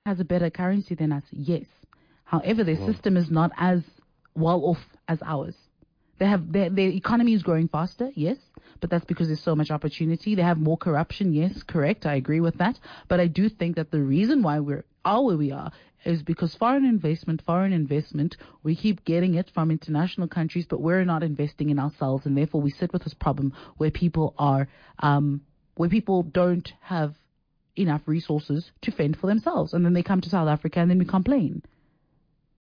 has a better currency than us, yes. However, their system is not as well off as ours. Their economy is growing faster, yes, but that's because there's so much opportunity. They have more corruption, yes, correct. I agree with that. But I do think that the reason why we're where we are is because foreign investment, we keep getting it from international countries, but we're not investing in ourselves, and therefore we sit with this problem where people don't have enough resources to fend for themselves, and then they come to South Africa and then we complain.